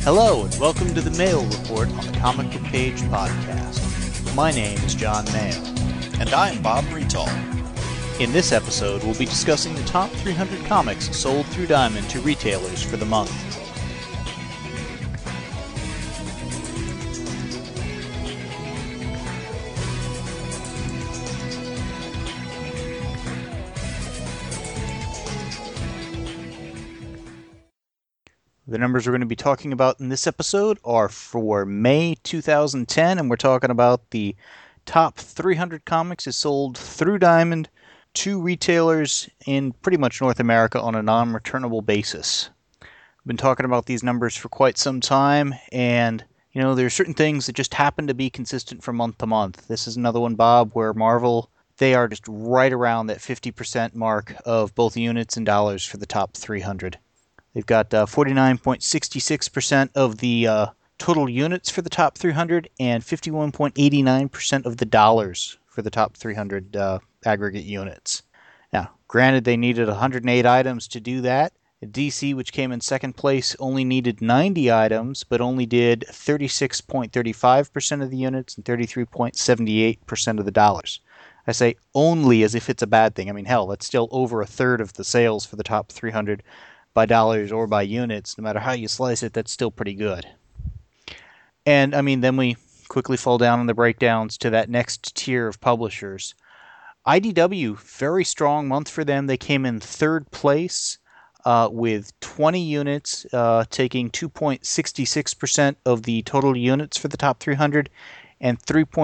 Hello, and welcome to the Mayo Report on the Comic Book Page podcast. My name is John Mayo. And I'm Bob Retall. In this episode, we'll be discussing the top 300 comics sold through Diamond to retailers for the month. The numbers we're going to be talking about in this episode are for May 2010, and we're talking about the top 300 comics is sold through Diamond to retailers in pretty much North America on a non-returnable basis. We've been talking about these numbers for quite some time, and there are certain things that just happen to be consistent from month to month. This is another one, Bob, where Marvel, they are just right around that 50% mark of both units and dollars for the top 300. They've got 49.66% of the total units for the top 300 and 51.89% of the dollars for the top 300 aggregate units. Now, granted, they needed 108 items to do that. DC, which came in second place, only needed 90 items, but only did 36.35% of the units and 33.78% of the dollars. I say only as if it's a bad thing. I mean, hell, that's still over a third of the sales for the top 300 by dollars or by units. No matter how you slice it, that's still pretty good. And, then we quickly fall down in the breakdowns to that next tier of publishers. IDW, very strong month for them. They came in third place with 20 units, taking 2.66% of the total units for the top 300 and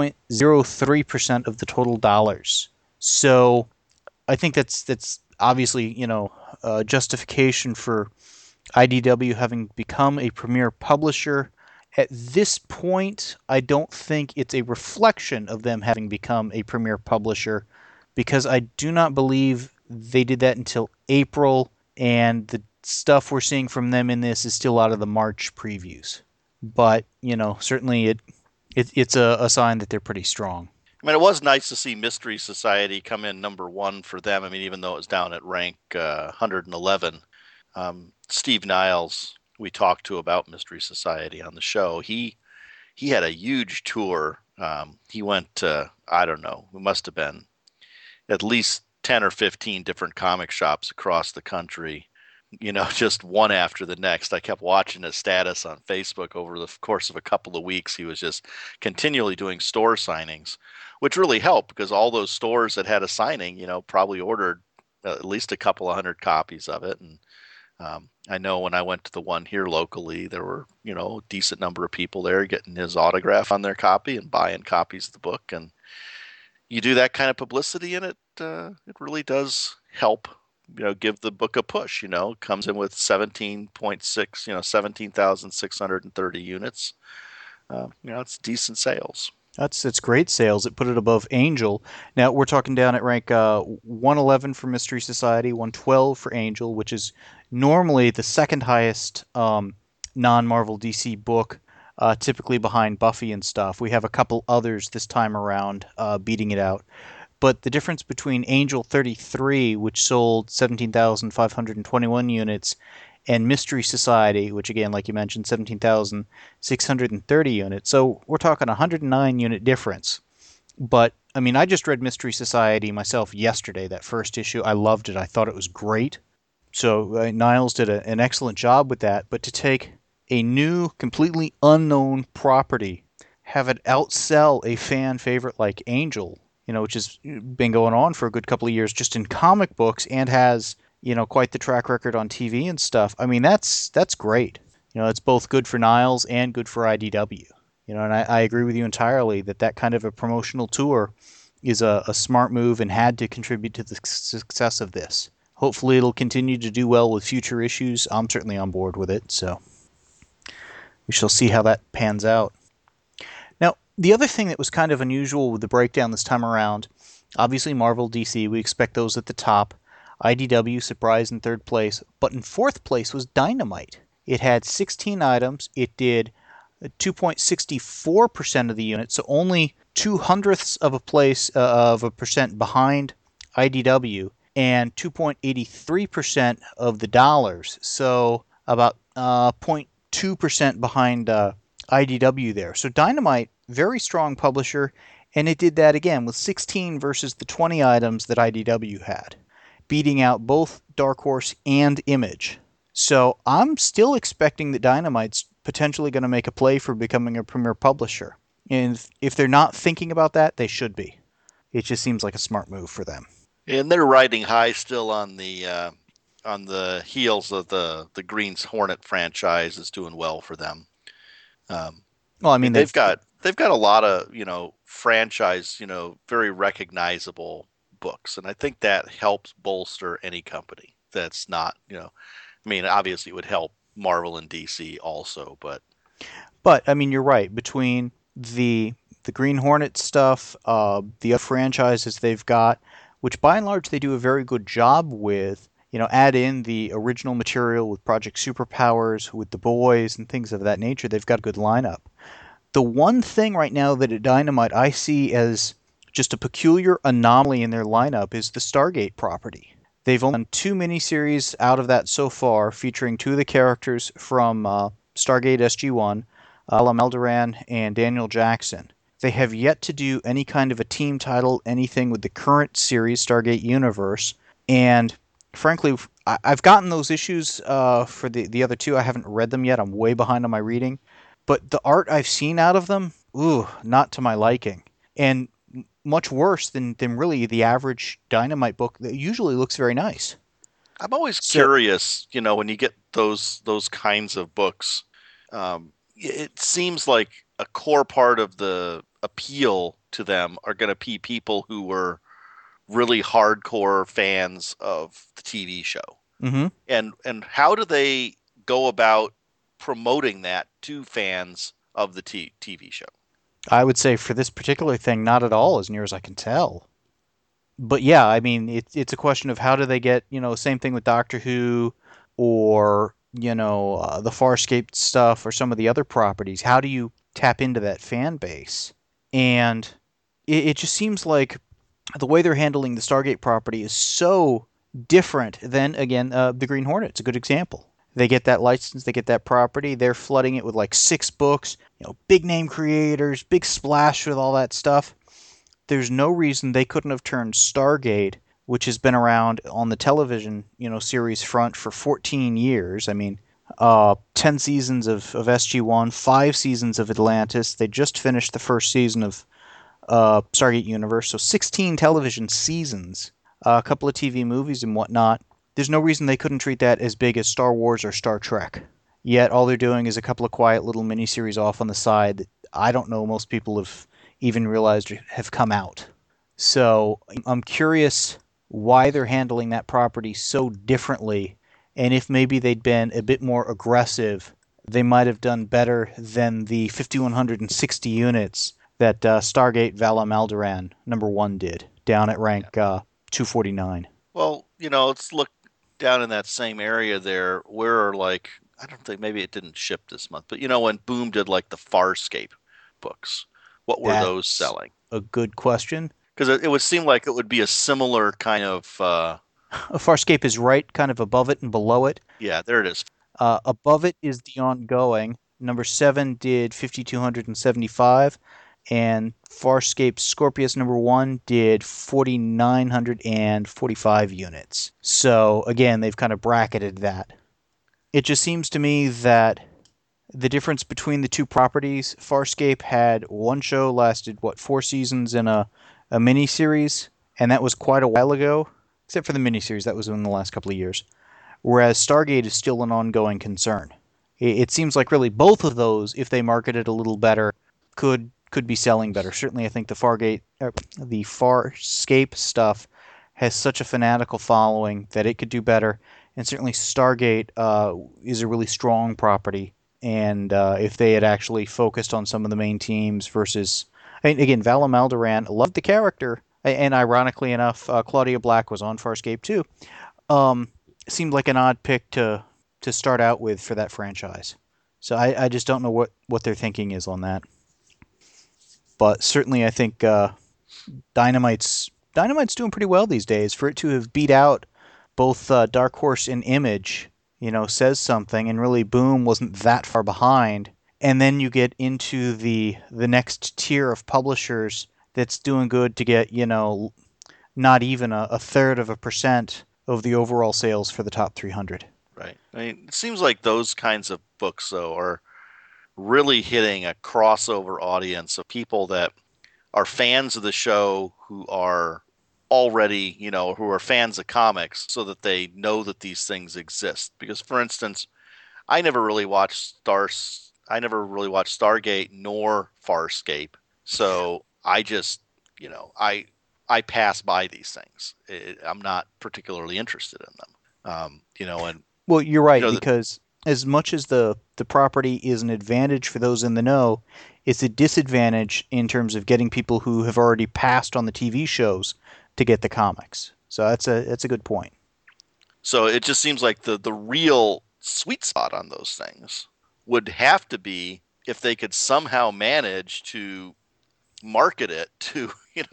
3.03% of the total dollars. So I think that's obviously, justification for IDW having become a premier publisher. At this point, I don't think it's a reflection of them having become a premier publisher, because I do not believe they did that until April, and the stuff we're seeing from them in this is still out of the March previews. But, certainly it's a sign that they're pretty strong. It was nice to see Mystery Society come in number one for them. Even though it was down at rank 111. Steve Niles, we talked to about Mystery Society on the show. He had a huge tour. He went to, it must have been at least 10 or 15 different comic shops across the country, just one after the next. I kept watching his status on Facebook over the course of a couple of weeks. He was just continually doing store signings, which really helped because all those stores that had a signing, probably ordered at least a couple of hundred copies of it. And I know when I went to the one here locally, there were, a decent number of people there getting his autograph on their copy and buying copies of the book. And you do that kind of publicity, and it really does help, give the book a push. It comes in with 17,630 units. It's decent sales. That's great sales. It put it above Angel. Now we're talking down at rank 111 for Mystery Society, 112 for Angel, which is normally the second highest non-Marvel DC book, typically behind Buffy and stuff. We have a couple others this time around beating it out. But the difference between Angel 33, which sold 17,521 units, and Mystery Society, which again, like you mentioned, 17,630 units. So we're talking 109 unit difference. But, I just read Mystery Society myself yesterday, that first issue. I loved it. I thought it was great. So Niles did an excellent job with that. But to take a new, completely unknown property, have it outsell a fan favorite like Angel, which has been going on for a good couple of years just in comic books and has quite the track record on TV and stuff. That's great. It's both good for Niles and good for IDW. And I agree with you entirely that kind of a promotional tour is a smart move and had to contribute to the success of this. Hopefully it'll continue to do well with future issues. I'm certainly on board with it, so we shall see how that pans out. Now, the other thing that was kind of unusual with the breakdown this time around, obviously Marvel, DC, we expect those at the top. IDW surprised in third place, but in fourth place was Dynamite. It had 16 items. It did 2.64% of the units, so only 0.02 of a percent behind IDW, and 2.83% of the dollars. So about 2% behind IDW there. So Dynamite, very strong publisher, and it did that again with 16 versus the 20 items that IDW had, beating out both Dark Horse and Image. So I'm still expecting that Dynamite's potentially going to make a play for becoming a premier publisher. And if they're not thinking about that, they should be. It just seems like a smart move for them. And they're riding high still on the heels of the Green's Hornet franchise is doing well for them. Well, I mean, they've got a lot of franchise, very recognizable books, and I think that helps bolster any company that's not, I mean, obviously it would help Marvel and DC also, but I mean, you're right. Between the Green Hornet stuff, the other franchises they've got, which by and large they do a very good job with. Add in the original material with Project Superpowers, with The Boys, and things of that nature. They've got a good lineup. The one thing right now that at Dynamite I see as just a peculiar anomaly in their lineup is the Stargate property. They've only done 2 miniseries out of that so far, featuring 2 of the characters from Stargate SG-1, Vala Maldoran and Daniel Jackson. They have yet to do any kind of a team title, anything with the current series, Stargate Universe, and frankly, I've gotten those issues for the other 2. I haven't read them yet. I'm way behind on my reading. But the art I've seen out of them, not to my liking. And much worse than really the average Dynamite book that usually looks very nice. I'm always curious, when you get those kinds of books, it seems like a core part of the appeal to them are going to be people who were really hardcore fans of the TV show. Mm-hmm. And how do they go about promoting that to fans of the TV show? I would say for this particular thing, not at all, as near as I can tell. But yeah, I mean, it's a question of how do they get, same thing with Doctor Who or, the Farscape stuff or some of the other properties. How do you tap into that fan base? And it just seems like the way they're handling the Stargate property is so different than, again, the Green Hornet. It's a good example. They get that license, they get that property, they're flooding it with like 6 books, big name creators, big splash with all that stuff. There's no reason they couldn't have turned Stargate, which has been around on the television, series front for 14 years. I mean, 10 seasons of SG-1, 5 seasons of Atlantis. They just finished the first season of Stargate Universe, so 16 television seasons, a couple of TV movies and whatnot. There's no reason they couldn't treat that as big as Star Wars or Star Trek. Yet all they're doing is a couple of quiet little miniseries off on the side that I don't know most people have even realized have come out. So I'm curious why they're handling that property so differently, and if maybe they'd been a bit more aggressive, they might have done better than the 5,160 units that Stargate Vala Maldoran #1 did, down at rank 249. Well, let's look down in that same area there. Where like, I don't think, maybe it didn't ship this month, but when Boom did like the Farscape books, what were those selling? A good question. Because it would seem like it would be a similar kind of... Farscape is right kind of above it and below it. Yeah, there it is. Above it is the ongoing. #7 did 5,275, and Farscape Scorpius #1 did 4,945 units. So again, they've kind of bracketed that. It just seems to me that the difference between the 2 properties, Farscape had 1 show, lasted 4 seasons in a miniseries, and that was quite a while ago, except for the miniseries, that was in the last couple of years. Whereas Stargate is still an ongoing concern. It seems like really both of those, if they marketed a little better, could be selling better. Certainly, I think the Farscape stuff has such a fanatical following that it could do better. And certainly, Stargate is a really strong property. And if they had actually focused on some of the main teams versus, again, Vala Maldoran, loved the character, and ironically enough, Claudia Black was on Farscape too. Seemed like an odd pick to start out with for that franchise. So I just don't know what their thinking is on that. But certainly I think Dynamite's doing pretty well these days. For it to have beat out both Dark Horse and Image, says something, and really Boom wasn't that far behind. And then you get into the next tier of publishers that's doing good to get, not even a third of a percent of the overall sales for the top 300. Right. I mean, it seems like those kinds of books, though, are really hitting a crossover audience of people that are fans of the show who are already, who are fans of comics so that they know that these things exist. Because, for instance, I never really watched Stargate nor Farscape. So I just, I pass by these things. I'm not particularly interested in them. And Well, you're you right, know, the, because as much as the property is an advantage for those in the know, it's a disadvantage in terms of getting people who have already passed on the TV shows to get the comics. So that's a good point. so it just seems like the real sweet spot on those things would have to be if they could somehow manage to market it to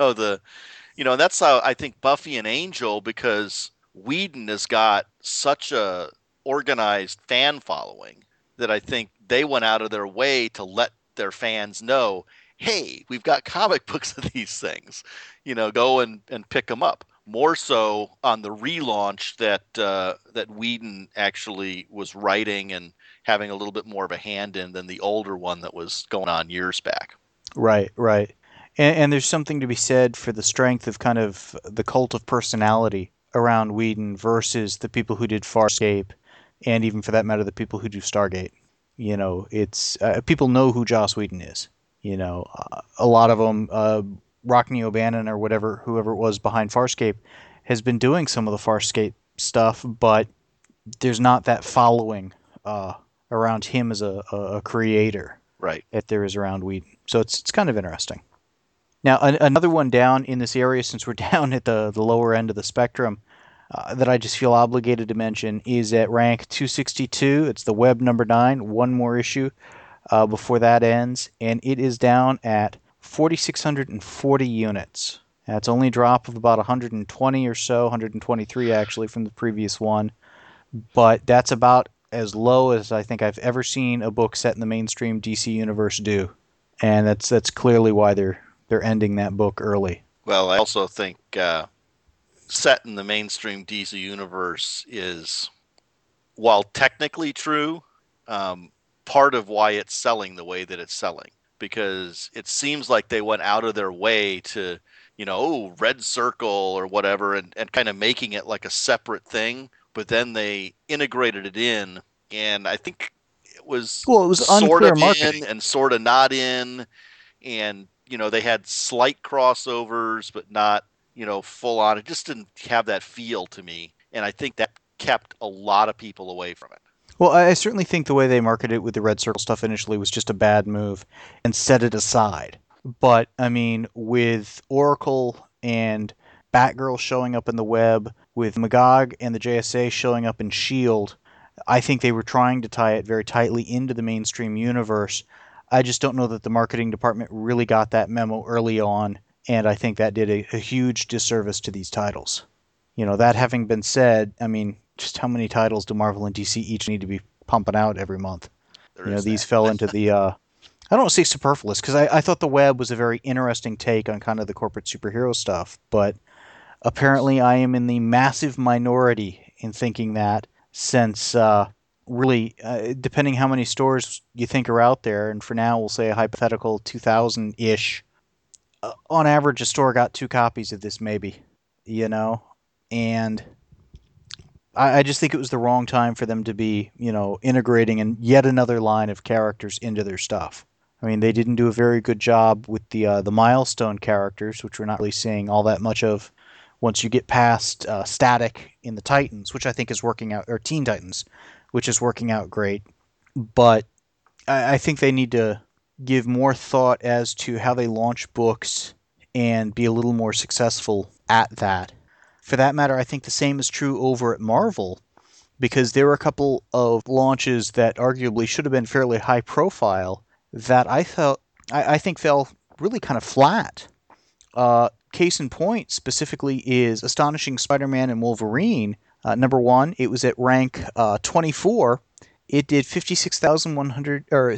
and that's how I think Buffy and Angel, because Whedon has got such a organized fan following that I think they went out of their way to let their fans know, hey, we've got comic books of these things, go and pick them up. More so on the relaunch that Whedon actually was writing and having a little bit more of a hand in than the older one that was going on years back. Right, right. And there's something to be said for the strength of kind of the cult of personality around Whedon versus the people who did Farscape, and even for that matter, the people who do Stargate. It's people know who Joss Whedon is. A lot of them, Rockney O'Bannon or whoever it was behind Farscape, has been doing some of the Farscape stuff, but there's not that following around him as a creator Right. that there is around Whedon. So it's kind of interesting. Now, another one down in this area, since we're down at the lower end of the spectrum, that I just feel obligated to mention is at rank 262. It's the Web number 9, one more issue before that ends, and it is down at 4,640 units. That's only a drop of about 120 or so, 123 actually from the previous one, but that's about as low as I think I've ever seen a book set in the mainstream DC universe do, and that's clearly why they're ending that book early. Well, I also think set in the mainstream DC universe is, while technically true, part of why it's selling the way that it's selling. Because it seems like they went out of their way to, Red Circle or whatever, and kind of making it like a separate thing. But then they integrated it in, and I think it was Well, it was sort unclear of marketing. in and sort of not in. And, they had slight crossovers, but not full on. It just didn't have that feel to me, and I think that kept a lot of people away from it. Well, I certainly think the way they marketed it with the Red Circle stuff initially was just a bad move and set it aside. But, I mean, with Oracle and Batgirl showing up in the web, with Magog and the JSA showing up in S.H.I.E.L.D., I think they were trying to tie it very tightly into the mainstream universe. I just don't know that the marketing department really got that memo early on, and I think that did a huge disservice to these titles. That having been said, I mean, just how many titles do Marvel and DC each need to be pumping out every month? There is These that. fell into the, I don't want to say superfluous, because I thought the web was a very interesting take on kind of the corporate superhero stuff, but apparently I am in the massive minority in thinking that, since really, depending how many stores you think are out there, and for now we'll say a hypothetical 2,000-ish, on average a store got 2 copies of this maybe, and I just think it was the wrong time for them to be, integrating in yet another line of characters into their stuff. I mean, they didn't do a very good job with the milestone characters, which we're not really seeing all that much of once you get past Static in the Titans, which I think is working out, or Teen Titans, which is working out great. But I think they need to give more thought as to how they launch books and be a little more successful at that. For that matter, I think the same is true over at Marvel, because there were a couple of launches that arguably should have been fairly high profile that I think fell really kind of flat. Case in point, specifically, is Astonishing Spider-Man and Wolverine. Number one, it was at rank 24. It did 56,100 or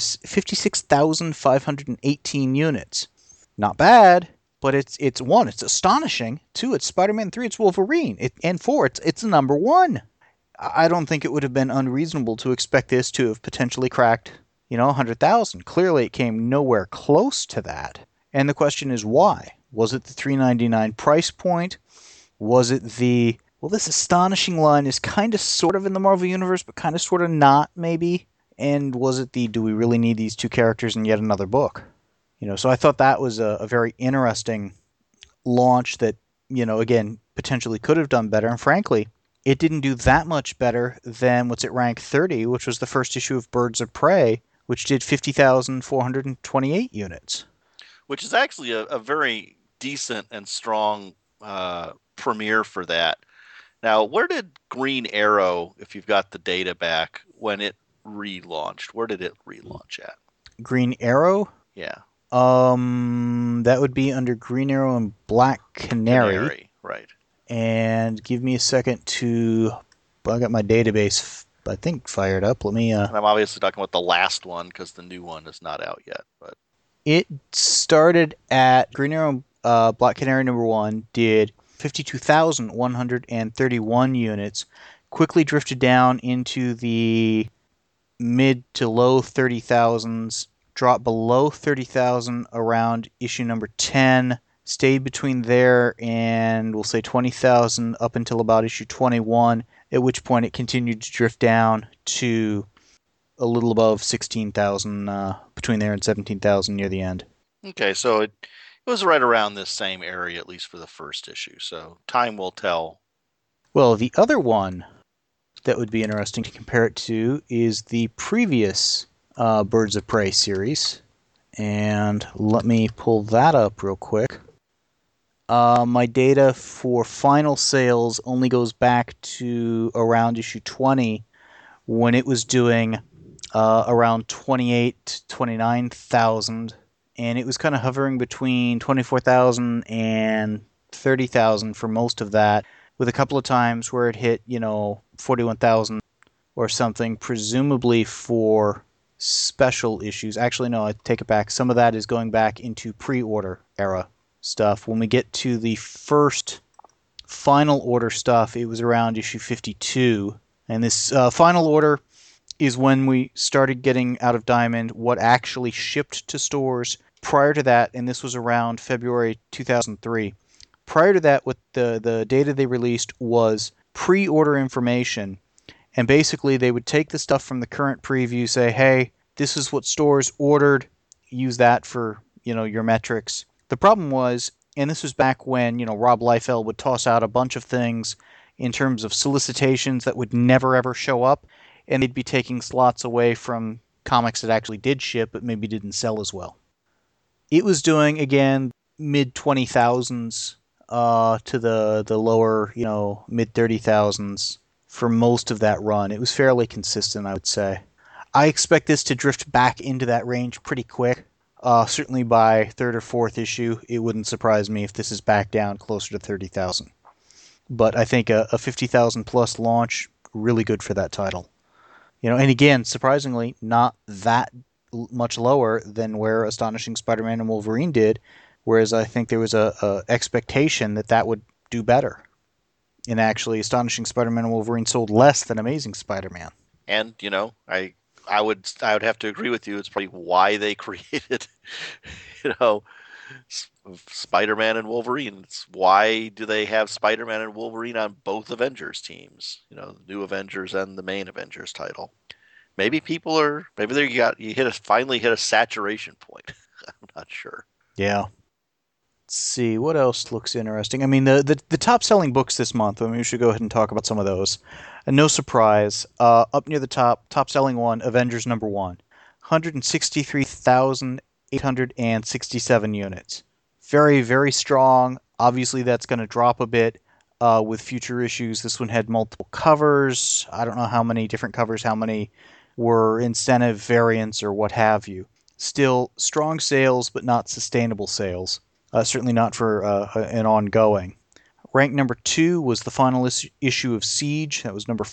56,518 units. Not bad, but it's one, it's astonishing. Two, it's Spider-Man. Three, it's Wolverine. And four, it's number one. I don't think it would have been unreasonable to expect this to have potentially cracked, 100,000. Clearly, it came nowhere close to that. And the question is why? Was it the $3.99 price point? Was it the, well, this astonishing line is kind of sort of in the Marvel Universe, but kind of sort of not, maybe? And was it the, do we really need these two characters in yet another book? So I thought that was a very interesting launch that, again, potentially could have done better. And frankly, it didn't do that much better than what's at rank 30, which was the first issue of Birds of Prey, which did 50,428 units. Which is actually a very decent and strong premiere for that. Now, where did Green Arrow, if you've got the data back, when it relaunched, where did it relaunch at? Green Arrow? Yeah. That would be under Green Arrow and Black Canary. Right. And give me a second to... I got my database, I think, fired up. Let me... And I'm obviously talking about the last one because the new one is not out yet. But it started at Green Arrow Black Canary number one, did 52,131 units, quickly drifted down into the mid to low 30,000s, dropped below 30,000 around issue number 10, stayed between there and we'll say 20,000 up until about issue 21, at which point it continued to drift down to a little above 16,000, between there and 17,000 near the end. Okay, so it was right around this same area, at least for the first issue, so time will tell. Well, the other one that would be interesting to compare it to is the previous Birds of Prey series. And let me pull that up real quick. My data for final sales only goes back to around issue 20 when it was doing around 28 to 29,000. And it was kind of hovering between 24,000 and 30,000 for most of that, with a couple of times where it hit, 41,000 or something, presumably for special issues. Actually, no, I take it back. Some of that is going back into pre-order era stuff. When we get to the first final order stuff, it was around issue 52. And this final order is when we started getting out of Diamond what actually shipped to stores. Prior to that, and this was around February 2003, prior to that, what the data they released was pre-order information. And basically, they would take the stuff from the current preview, say, hey, this is what stores ordered, use that for, your metrics. The problem was, and this was back when, Rob Liefeld would toss out a bunch of things in terms of solicitations that would never, ever show up, and they'd be taking slots away from comics that actually did ship but maybe didn't sell as well. It was doing, again, mid-20,000s to the lower, mid-30,000s for most of that run. It was fairly consistent, I would say. I expect this to drift back into that range pretty quick. Certainly by third or fourth issue, it wouldn't surprise me if this is back down closer to 30,000. But I think a 50,000 plus launch, really good for that title. And again, surprisingly, not that much lower than where Astonishing Spider-Man and Wolverine did, whereas I think there was a expectation that would do better. And actually, Astonishing Spider-Man and Wolverine sold less than Amazing Spider-Man. And I would have to agree with you. It's probably why they created, Spider-Man and Wolverine. It's why do they have Spider-Man and Wolverine on both Avengers teams? The new Avengers and the main Avengers title. Maybe you finally hit a saturation point. I'm not sure. Yeah. Let's see what else looks interesting. I mean, the top selling books this month. I mean, we should go ahead and talk about some of those. And no surprise, up near the top selling one, Avengers number one, 163,867 units. Very, very strong. Obviously, that's going to drop a bit with future issues. This one had multiple covers. I don't know how many different covers, how many were incentive variants or what have you. Still strong sales, but not sustainable sales. Certainly not for an ongoing. Ranked number 2 was the final issue of Siege. That was number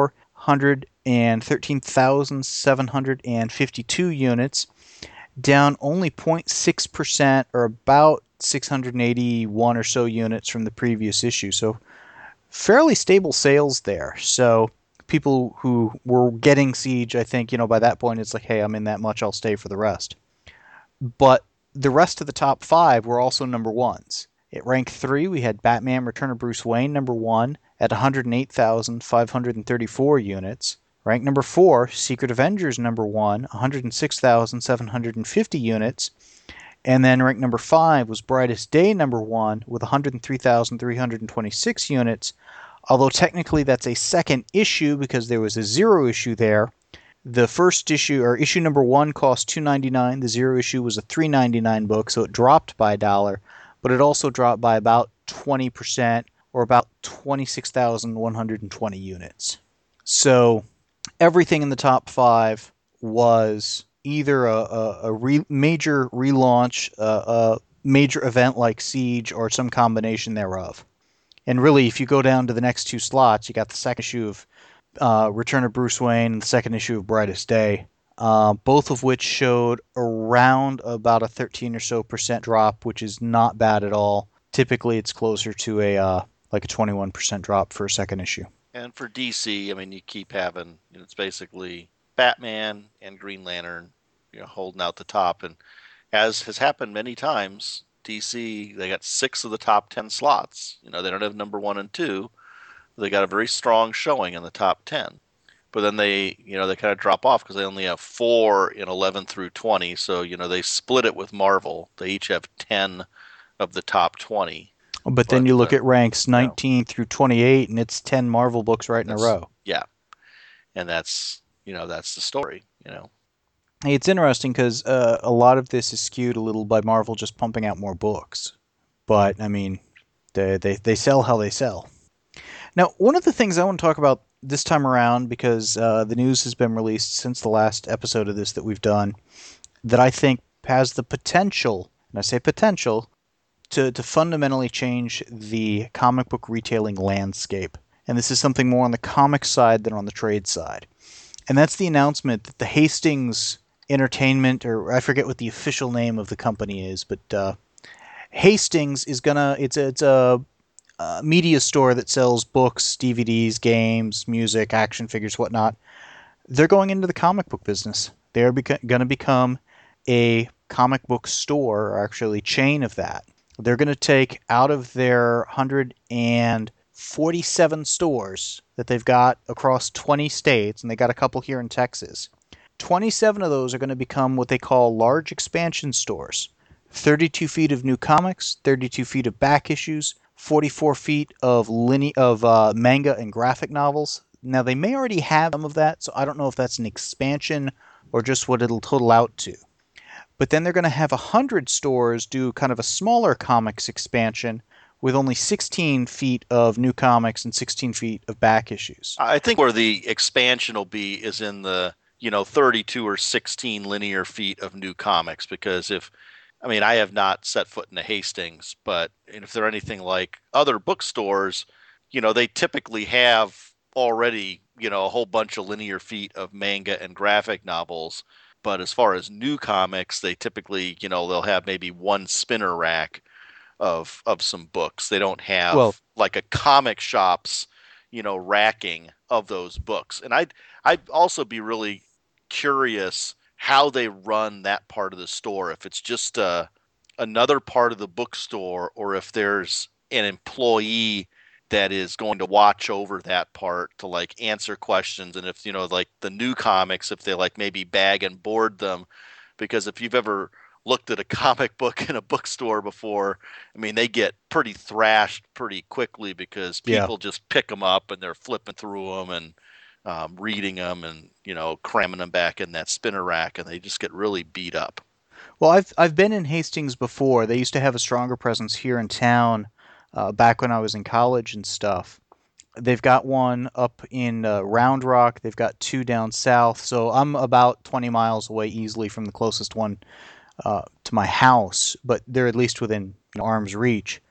413,752 units, down only 0.6%, or about 681 or so units from the previous issue. So fairly stable sales there. So people who were getting Siege, I think, by that point, it's like, hey, I'm in that much, I'll stay for the rest. But the rest of the top 5 were also number 1s. At rank 3, we had Batman Return of Bruce Wayne, number 1, at 108,534 units. Rank number 4, Secret Avengers, number 1, 106,750 units. And then rank number 5 was Brightest Day, number 1, with 103,326 units. Although technically that's a second issue because there was a zero issue there. The first issue, or issue number 1, cost $2.99. The zero issue was a $3.99 book, so it dropped by $1, but it also dropped by about 20%, or about 26,120 units. So everything in the top 5 was either a major relaunch, a major event like Siege, or some combination thereof. And really, if you go down to the next 2 slots, you got the second issue of Return of Bruce Wayne and the second issue of Brightest Day, both of which showed around about a 13 or so % drop, which is not bad at all. Typically, it's closer to a 21% drop for a second issue. And for DC, I mean, you keep having, it's basically Batman and Green Lantern, holding out the top. And as has happened many times, DC, they got 6 of the top 10 slots. They don't have number 1 and 2. They got a very strong showing in the top 10. But then they kind of drop off because they only have 4 in 11 through 20. So, they split it with Marvel. They each have 10 of the top 20. But then you look at ranks 19 through 28, and it's 10 Marvel books right in a row. Yeah. And that's the story, Hey, it's interesting because a lot of this is skewed a little by Marvel just pumping out more books. But, I mean, they sell how they sell. Now, one of the things I want to talk about this time around, because the news has been released since the last episode of this that we've done, that I think has the potential, and I say potential, to fundamentally change the comic book retailing landscape. And this is something more on the comic side than on the trade side. And that's the announcement that the Hastings Entertainment, or I forget what the official name of the company is, but Hastings is it's a media store that sells books, DVDs, games, music, action figures, whatnot. They're going into the comic book business. They're going to become a comic book store, or actually chain of that. They're going to take out of their 147 stores that they've got across 20 states, and they got a couple here in Texas. 27 of those are going to become what they call large expansion stores. 32 feet of new comics, 32 feet of back issues, 44 feet of manga and graphic novels. Now, they may already have some of that, so I don't know if that's an expansion or just what it'll total out to. But then they're going to have 100 stores do kind of a smaller comics expansion with only 16 feet of new comics and 16 feet of back issues. I think where the expansion will be is in the 32 or 16 linear feet of new comics, because I have not set foot in a Hastings, but if they're anything like other bookstores, they typically have already, a whole bunch of linear feet of manga and graphic novels. But as far as new comics, they typically, they'll have maybe one spinner rack of some books. They don't have like a comic shop's, racking of those books. And I'd also be really curious how they run that part of the store. If it's just another part of the bookstore, or if there's an employee that is going to watch over that part to like answer questions. And if, like the new comics, if they like maybe bag and board them, because if you've ever looked at a comic book in a bookstore before, they get pretty thrashed pretty quickly because people just pick them up and they're flipping through them and reading them and, cramming them back in that spinner rack, and they just get really beat up. Well, I've been in Hastings before. They used to have a stronger presence here in town back when I was in college and stuff. They've got one up in Round Rock. They've got 2 down south. So I'm about 20 miles away easily from the closest one to my house, but they're at least within arm's reach.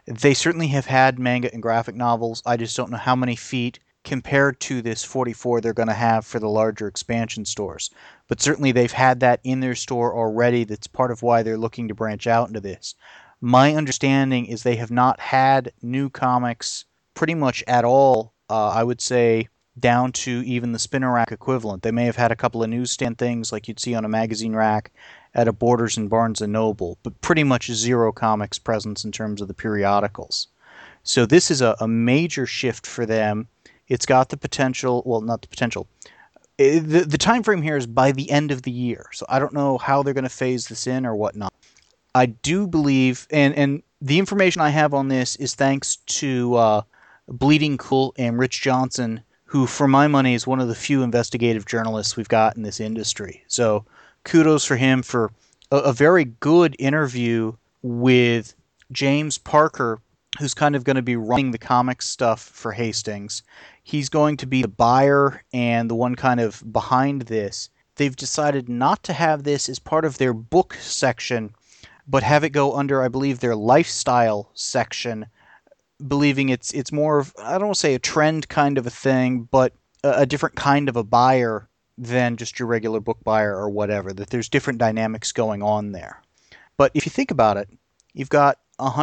They certainly have had manga and graphic novels. I just don't know how many feet compared to this 44 they're going to have for the larger expansion stores. But certainly they've had that in their store already. That's part of why they're looking to branch out into this. My understanding is they have not had new comics pretty much at all. I would say down to even the spinner rack equivalent. They may have had a couple of newsstand things like you'd see on a magazine rack at a Borders and Barnes and Noble, but pretty much zero comics presence in terms of the periodicals. So this is a major shift for them. It's got the potential, well, not the potential. The time frame here is by the end of the year. So I don't know how they're going to phase this in or whatnot. I do believe, and the information I have on this is thanks to Bleeding Cool and Rich Johnson, who, for my money, is one of the few investigative journalists we've got in this industry. So kudos for him for a very good interview with James Parker, who's kind of going to be running the comic stuff for Hastings. He's going to be the buyer and the one kind of behind this. They've decided not to have this as part of their book section, but have it go under, I believe, their lifestyle section, believing it's more of, I don't want to say a trend kind of a thing, but a different kind of a buyer than just your regular book buyer or whatever, that there's different dynamics going on there. But if you think about it, you've got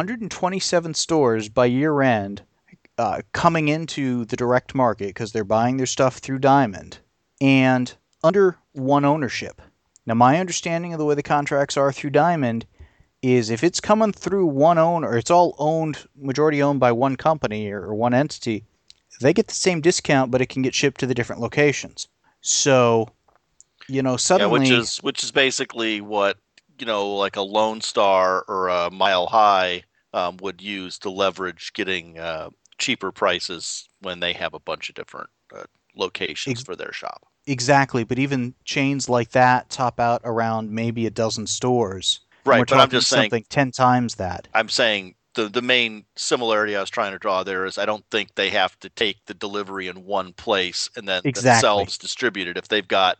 127 stores by year end coming into the direct market because they're buying their stuff through Diamond and under one ownership. Now, my understanding of the way the contracts are through Diamond is if it's coming through one owner, it's all owned, majority owned by one company or one entity, they get the same discount, but it can get shipped to the different locations. So, suddenly... Yeah, which is basically what, like a Lone Star or a Mile High would use to leverage getting cheaper prices when they have a bunch of different locations for their shop. Exactly, but even chains like that top out around maybe a dozen stores. Right, but I'm just saying something 10 times that. I'm saying the main similarity I was trying to draw there is I don't think they have to take the delivery in one place and then themselves distribute it. If they've got,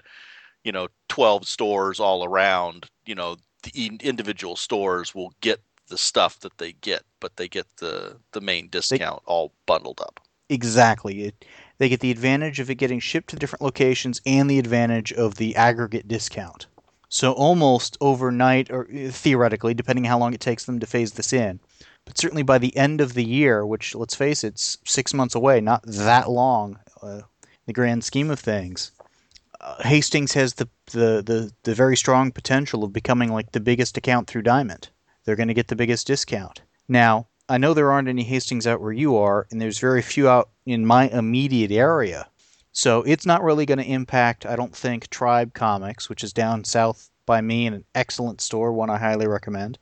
12 stores all around, the individual stores will get the stuff that they get, but they get the main discount all bundled up. Exactly. They get the advantage of it getting shipped to different locations and the advantage of the aggregate discount. So almost overnight, or theoretically, depending how long it takes them to phase this in, but certainly by the end of the year, which, let's face it, it's 6 months away, not that long in the grand scheme of things, Hastings has the very strong potential of becoming like the biggest account through Diamond. They're going to get the biggest discount. Now, I know there aren't any Hastings out where you are, and there's very few out in my immediate area. So it's not really going to impact, I don't think, Tribe Comics, which is down south by me and an excellent store, one I highly recommend.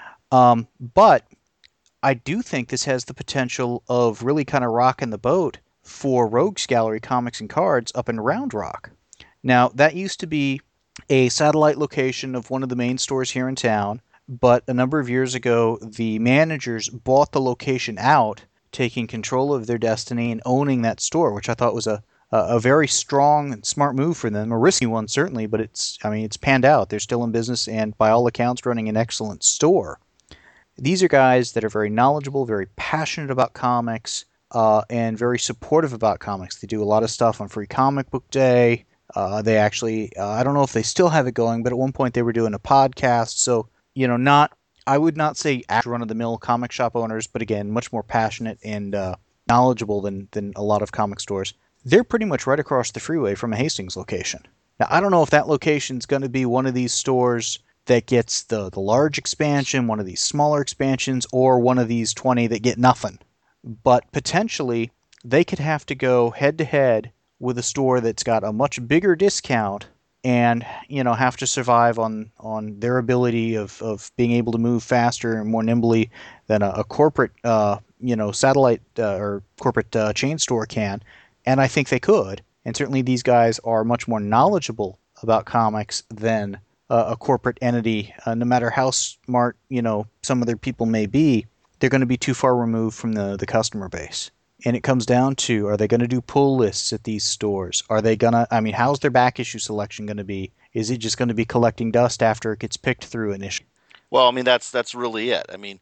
But I do think this has the potential of really kind of rocking the boat for Rogues Gallery Comics and Cards up in Round Rock. Now, that used to be a satellite location of one of the main stores here in town, but a number of years ago, the managers bought the location out, taking control of their destiny and owning that store, which I thought was a very strong and smart move for them. A risky one, certainly, but it's panned out. They're still in business and, by all accounts, running an excellent store. These are guys that are very knowledgeable, very passionate about comics, and very supportive about comics. They do a lot of stuff on Free Comic Book Day. They actually, I don't know if they still have it going, but at one point they were doing a podcast. So, I would not say run-of-the-mill comic shop owners, but again, much more passionate and knowledgeable than a lot of comic stores. They're pretty much right across the freeway from a Hastings location. Now, I don't know if that location's going to be one of these stores that gets the large expansion, one of these smaller expansions, or one of these 20 that get nothing. But potentially, they could have to go head-to-head with a store that's got a much bigger discount and, have to survive on their ability of being able to move faster and more nimbly than a corporate, satellite or corporate chain store can. And I think they could. And certainly these guys are much more knowledgeable about comics than a corporate entity. No matter how smart, some of their people may be, they're going to be too far removed from the customer base. And it comes down to, are they going to do pull lists at these stores? Are they going to, how's their back issue selection going to be? Is it just going to be collecting dust after it gets picked through an issue? Well, that's really it.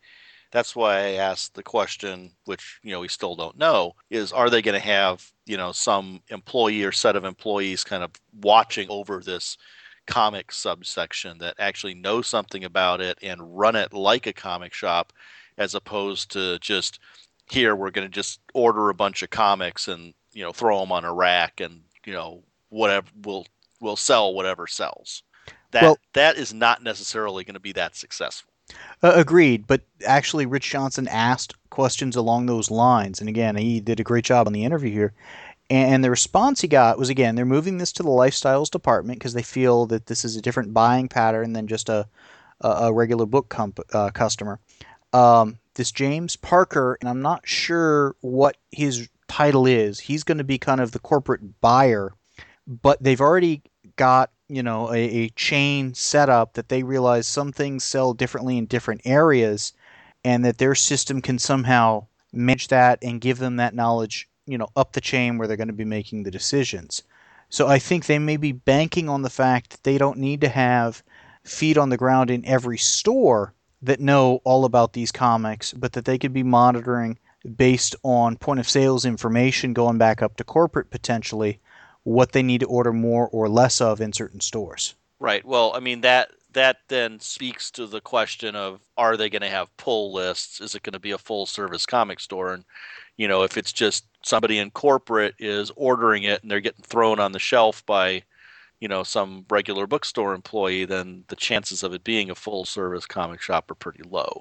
That's why I asked the question, which we still don't know, is are they going to have some employee or set of employees kind of watching over this comic subsection that actually know something about it and run it like a comic shop, as opposed to just here we're going to just order a bunch of comics and throw them on a rack and whatever will sell whatever sells. That Well, that is not necessarily going to be that successful. agreed, but actually, Rich Johnson asked questions along those lines, and again, he did a great job on the interview here. And the response he got was again, they're moving this to the lifestyles department because they feel that this is a different buying pattern than just a regular book customer. This James Parker, and I'm not sure what his title is. He's going to be kind of the corporate buyer, but they've already got a chain set up that they realize some things sell differently in different areas, and that their system can somehow manage that and give them that knowledge up the chain where they're going to be making the decisions. So I think they may be banking on the fact that they don't need to have feet on the ground in every store that know all about these comics, but that they could be monitoring based on point of sales information going back up to corporate potentially what they need to order more or less of in certain stores. Right. Well, I mean that then speaks to the question of are they going to have pull lists? Is it going to be a full service comic store? And if it's just somebody in corporate is ordering it and they're getting thrown on the shelf by some regular bookstore employee, then the chances of it being a full service comic shop are pretty low.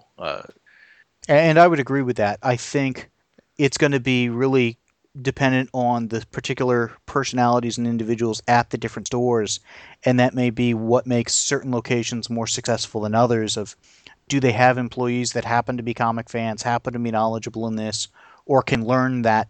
And I would agree with that. I think it's going to be really dependent on the particular personalities and individuals at the different stores, and that may be what makes certain locations more successful than others. Of do they have employees that happen to be comic fans, happen to be knowledgeable in this, or can learn that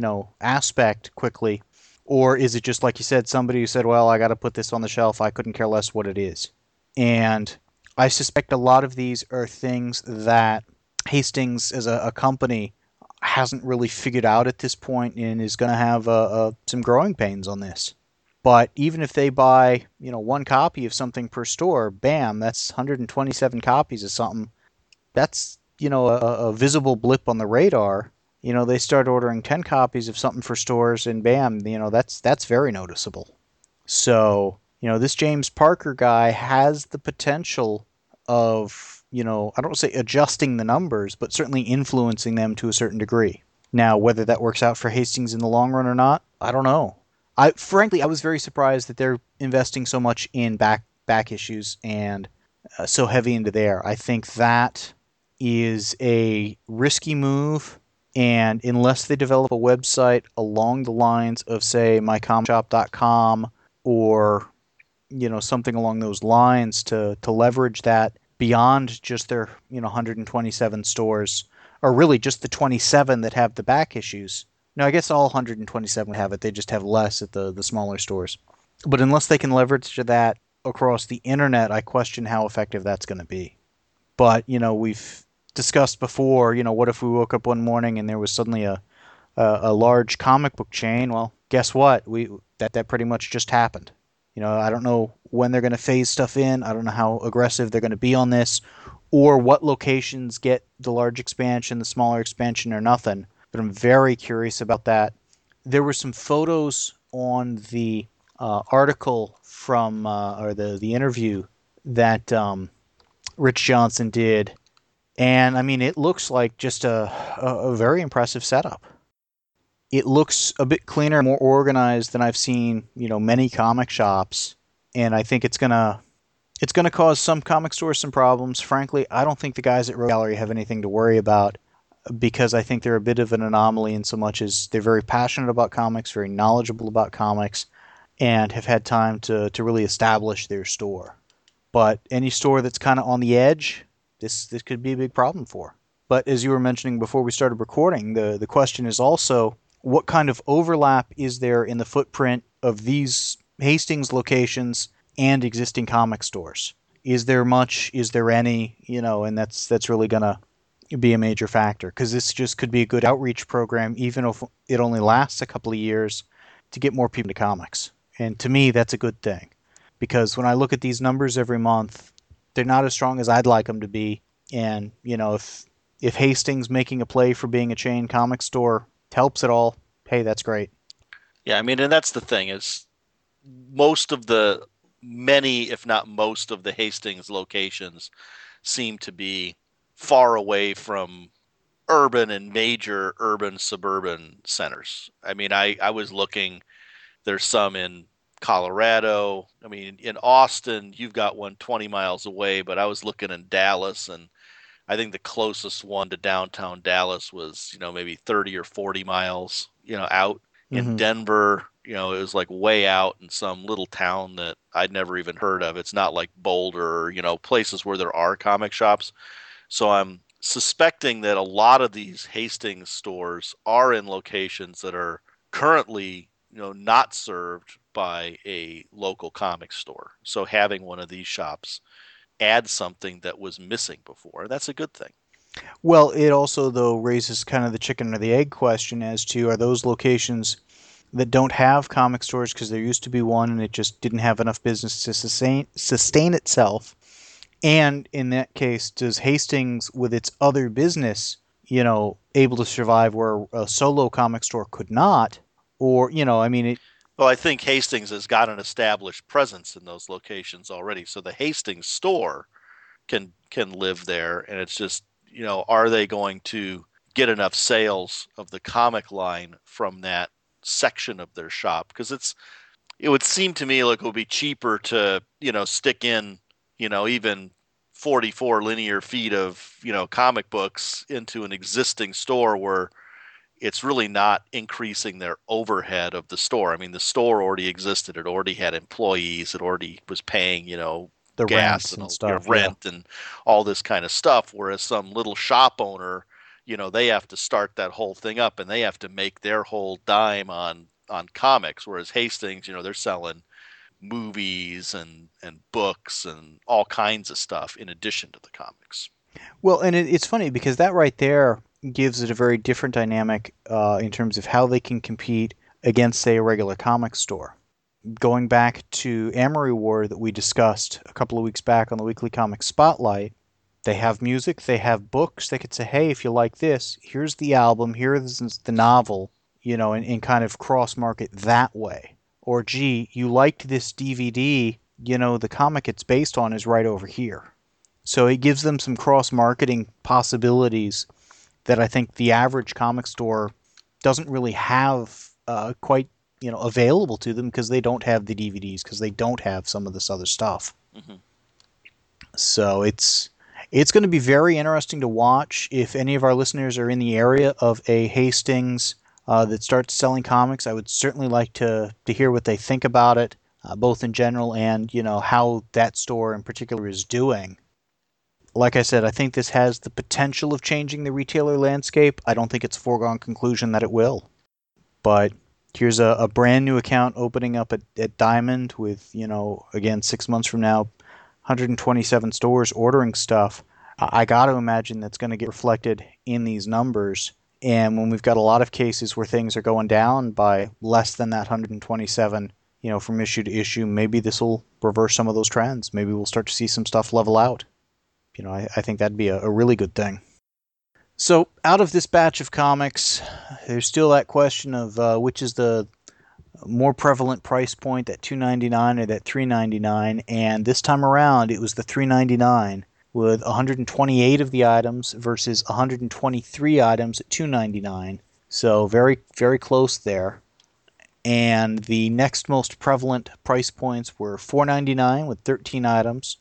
aspect quickly, or is it just like you said, somebody who said, "Well, I got to put this on the shelf. I couldn't care less what it is," and I suspect a lot of these are things that Hastings as a company hasn't really figured out at this point and is going to have some growing pains on this. But even if they buy, one copy of something per store, bam, that's 127 copies of something. That's, a visible blip on the radar. They start ordering 10 copies of something for stores and bam, that's very noticeable. So, this James Parker guy has the potential of, I don't say adjusting the numbers, but certainly influencing them to a certain degree. Now, whether that works out for Hastings in the long run or not, I don't know. Frankly, I was very surprised that they're investing so much in back issues and so heavy into there. I think that is a risky move, and unless they develop a website along the lines of, say, mycomicshop.com or something along those lines to leverage that beyond just their 127 stores, or really just the 27 that have the back issues. No, I guess all 127 have it. They just have less at the smaller stores. But unless they can leverage that across the internet, I question how effective that's going to be. But we've discussed before. What if we woke up one morning and there was suddenly a large comic book chain? Well, guess what? That pretty much just happened. I don't know when they're going to phase stuff in. I don't know how aggressive they're going to be on this, or what locations get the large expansion, the smaller expansion, or nothing. But I'm very curious about that. There were some photos on the article from, or the interview that Rich Johnson did, and I mean, it looks like just a very impressive setup. It looks a bit cleaner, more organized than I've seen, many comic shops, and I think it's gonna cause some comic stores some problems. Frankly, I don't think the guys at Rogue Gallery have anything to worry about because I think they're a bit of an anomaly in so much as they're very passionate about comics, very knowledgeable about comics, and have had time to really establish their store. But any store that's kind of on the edge, this could be a big problem for. But as you were mentioning before we started recording, the question is also what kind of overlap is there in the footprint of these Hastings locations and existing comic stores? Is there much? Is there any? And that's really gonna be a major factor because this just could be a good outreach program, even if it only lasts a couple of years, to get more people into comics. And to me, that's a good thing because when I look at these numbers every month, they're not as strong as I'd like them to be. And if if Hastings making a play for being a chain comic store helps at all, hey, that's great. Yeah, I mean, and that's the thing is most of the many, if not most of the Hastings locations seem to be far away from urban and major urban suburban centers. I mean, I was looking, there's some in Colorado. I mean, in Austin, you've got one 20 miles away, but I was looking in Dallas, and I think the closest one to downtown Dallas was, maybe 30 or 40 miles, out. In Mm-hmm. Denver, it was like way out in some little town that I'd never even heard of. It's not like Boulder or, places where there are comic shops. So I'm suspecting that a lot of these Hastings stores are in locations that are currently, not served by a local comic store. So having one of these shops adds something that was missing before. That's a good thing. Well, it also, though, raises kind of the chicken or the egg question as to are those locations that don't have comic stores because there used to be one and it just didn't have enough business to sustain itself. And in that case, does Hastings, with its other business, able to survive where a solo comic store could not? Or, I mean, Well, I think Hastings has got an established presence in those locations already. So the Hastings store can live there, and it's just, are they going to get enough sales of the comic line from that section of their shop? Because it would seem to me like it would be cheaper to, stick in, even 44 linear feet of, comic books into an existing store where it's really not increasing their overhead of the store. I mean, the store already existed. It already had employees. It already was paying, the gas rents and and stuff, yeah. rent and all this kind of stuff. Whereas some little shop owner, they have to start that whole thing up and they have to make their whole dime on comics. Whereas Hastings, they're selling movies and books and all kinds of stuff in addition to the comics. Well, and it's funny because that right there gives it a very different dynamic in terms of how they can compete against, say, a regular comic store. Going back to Amory War that we discussed a couple of weeks back on the Weekly Comic Spotlight, they have music, they have books. They could say, hey, if you like this, here's the album, here's the novel, and kind of cross market that way. Or, gee, you liked this DVD, the comic it's based on is right over here. So it gives them some cross marketing possibilities that I think the average comic store doesn't really have quite available to them because they don't have the DVDs because they don't have some of this other stuff. Mm-hmm. So it's going to be very interesting to watch. If any of our listeners are in the area of a Hastings that starts selling comics, I would certainly like to hear what they think about it, both in general and how that store in particular is doing. Like I said, I think this has the potential of changing the retailer landscape. I don't think it's a foregone conclusion that it will. But here's a brand new account opening up at Diamond with, again, 6 months from now, 127 stores ordering stuff. I got to imagine that's going to get reflected in these numbers. And when we've got a lot of cases where things are going down by less than that 127, from issue to issue, maybe this will reverse some of those trends. Maybe we'll start to see some stuff level out. I think that'd be a really good thing. So, out of this batch of comics, there's still that question of which is the more prevalent price point, that $2.99 or that $3.99. And this time around, it was the $3.99 with 128 of the items versus 123 items at $2.99. So, very, very close there. And the next most prevalent price points were $4.99 with 13 items,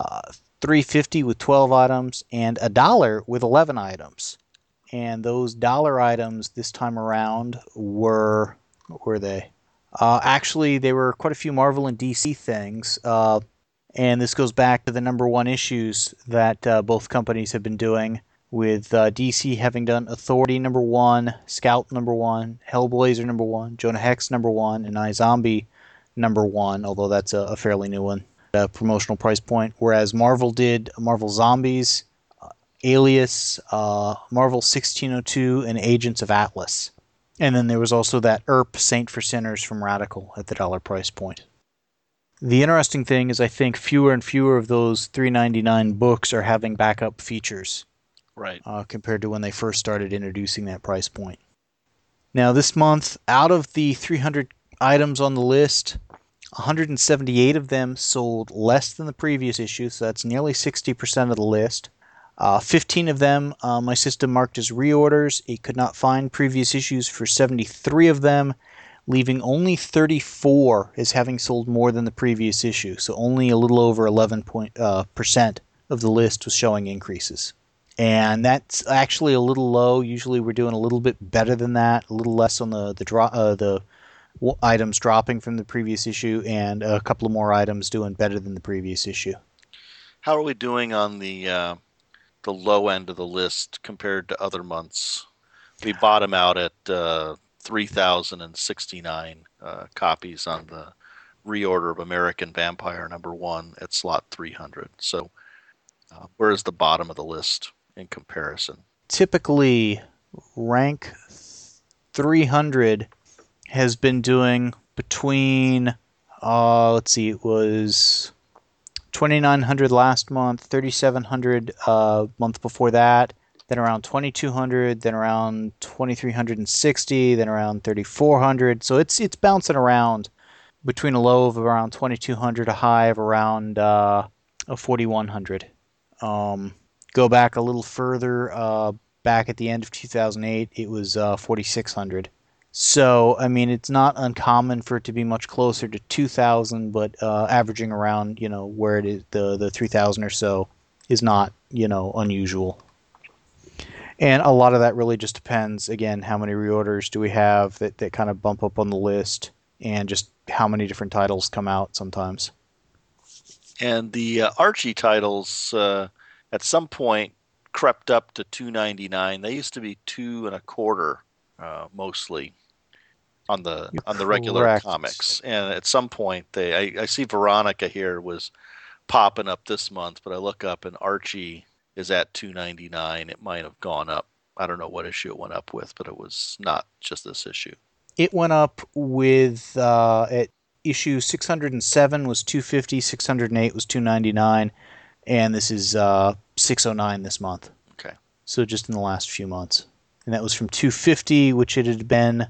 $3.50 with 12 items, and $1 with 11 items. And those dollar items this time around were, what were they? Actually, they were quite a few Marvel and DC things. And this goes back to the number one issues that both companies have been doing, with DC having done Authority number 1, Scout number 1, Hellblazer number 1, Jonah Hex number 1, and iZombie number 1, although that's a fairly new one. Promotional price point, whereas Marvel did Marvel Zombies, Alias, Marvel 1602, and Agents of Atlas. And then there was also that Earp Saint for Sinners from Radical at the dollar price point. The interesting thing is I think fewer and fewer of those $3.99 books are having backup features. Right. compared to when they first started introducing that price point. Now, this month, out of the 300 items on the list, 178 of them sold less than the previous issue, so that's nearly 60% of the list. 15 of them my system marked as reorders. It could not find previous issues for 73 of them, leaving only 34 as having sold more than the previous issue. So only a little over 11% of the list was showing increases. And that's actually a little low. Usually we're doing a little bit better than that, a little less on the items dropping from the previous issue, and a couple of more items doing better than the previous issue. How are we doing on the low end of the list compared to other months? We bottom out at 3,069 copies on the reorder of American Vampire #1 at slot 300. So, where is the bottom of the list in comparison? Typically, rank 300 has been doing between, let's see, it was 2,900 last month, 3,700 month before that, then around 2,200, then around 2,360, then around 3,400. So it's bouncing around between a low of around 2,200, a high of around 4,100. Go back a little further, back at the end of 2008, it was 4,600. So, I mean, it's not uncommon for it to be much closer to 2,000, but averaging around, where it is, the 3,000 or so is not, unusual. And a lot of that really just depends, again, how many reorders do we have that kind of bump up on the list, and just how many different titles come out sometimes. And the Archie titles at some point crept up to 299. They used to be two and a quarter mostly on the regular Correct. comics. And at some point, I see Veronica here was popping up this month, but I look up and Archie is at 299. It might have gone up. I don't know what issue it went up with, but it was not just this issue. It went up with at issue 607 was 250, 608 was 299, and this is 609 this month. Okay. So just in the last few months. And that was from 250, which it had been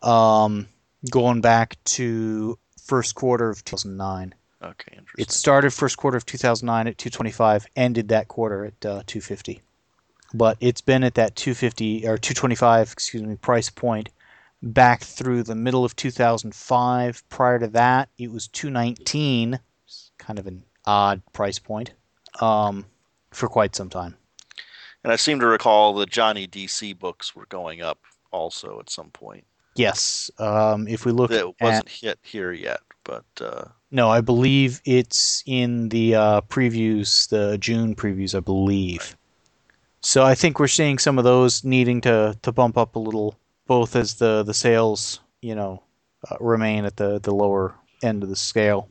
going back to first quarter of 2009. Okay, interesting. It started first quarter of 2009 at 225, ended that quarter at 250. But it's been at that 250 or 225, price point back through the middle of 2005. Prior to that, it was 219, kind of an odd price point, for quite some time. And I seem to recall the Johnny DC books were going up also at some point. Yes, if we look It wasn't hit here yet, but no, I believe it's in the previews, the June previews, I believe. Right. So I think we're seeing some of those needing to bump up a little, both as the sales, remain at the lower end of the scale.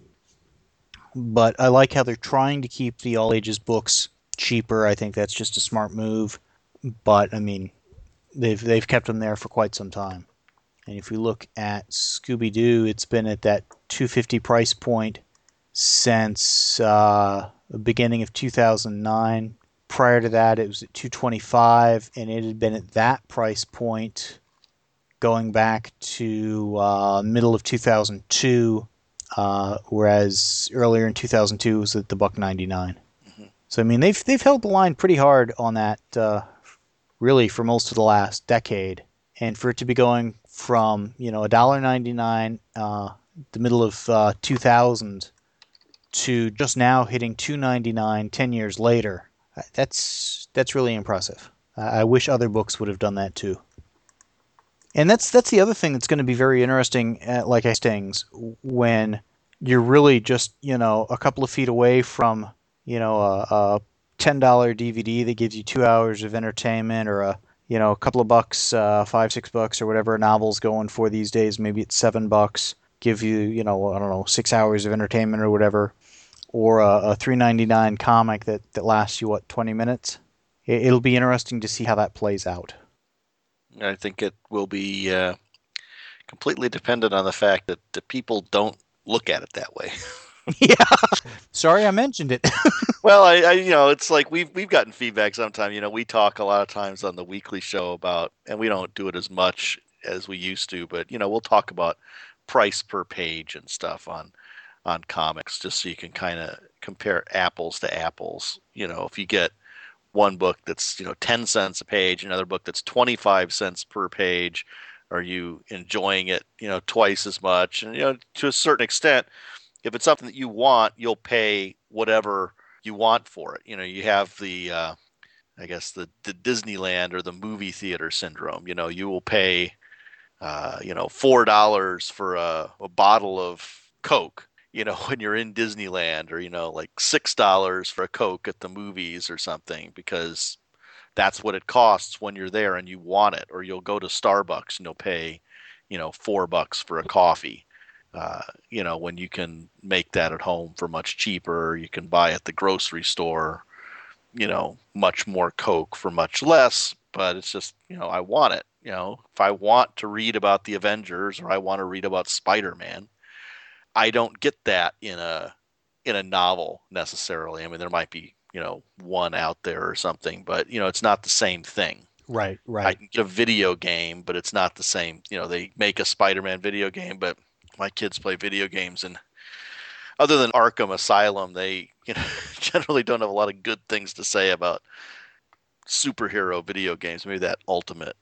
But I like how they're trying to keep the all ages books cheaper. I think that's just a smart move. But I mean, they've kept them there for quite some time. And if we look at Scooby Doo, it's been at that 250 price point since the beginning of 2009. Prior to that, it was at 225, and it had been at that price point going back to middle of 2002, whereas earlier in 2002 it was at the $1.99. Mm-hmm. So I mean, they've held the line pretty hard on that, really for most of the last decade, and for it to be going from $1.99 the middle of 2000 to just now hitting $2.99 10 years later. That's really impressive. I wish other books would have done that too. And that's the other thing that's going to be very interesting, like I stings, when you're really just a couple of feet away from a $10 DVD that gives you 2 hours of entertainment, or a couple of bucks, $5-6 or whatever a novel's going for these days. Maybe it's $7. Give you I don't know, 6 hours of entertainment or whatever. Or a $3.99 comic that lasts you, 20 minutes? It'll be interesting to see how that plays out. I think it will be completely dependent on the fact that the people don't look at it that way. Yeah. Sorry I mentioned it. Well, it's like we've gotten feedback sometimes. We talk a lot of times on the weekly show about, and we don't do it as much as we used to, but we'll talk about price per page and stuff on comics, just so you can kind of compare apples to apples. If you get one book that's 10 cents a page, another book that's 25 cents per page, are you enjoying it twice as much? And to a certain extent, if it's something that you want, you'll pay whatever you want for it. You have the I guess the Disneyland or the movie theater syndrome. You will pay $4 for a bottle of Coke. When you're in Disneyland, or like $6 for a Coke at the movies or something, because that's what it costs when you're there and you want it. Or you'll go to Starbucks and you'll pay $4 for a coffee. When you can make that at home for much cheaper, you can buy at the grocery store, much more Coke for much less, but it's just, I want it. If I want to read about the Avengers or I want to read about Spider-Man, I don't get that in a novel necessarily. I mean, there might be, one out there or something, but it's not the same thing. Right, I right. can get a video game, but it's not the same. They make a Spider-Man video game, but my kids play video games, and other than Arkham Asylum, they generally don't have a lot of good things to say about superhero video games. Maybe that Ultimate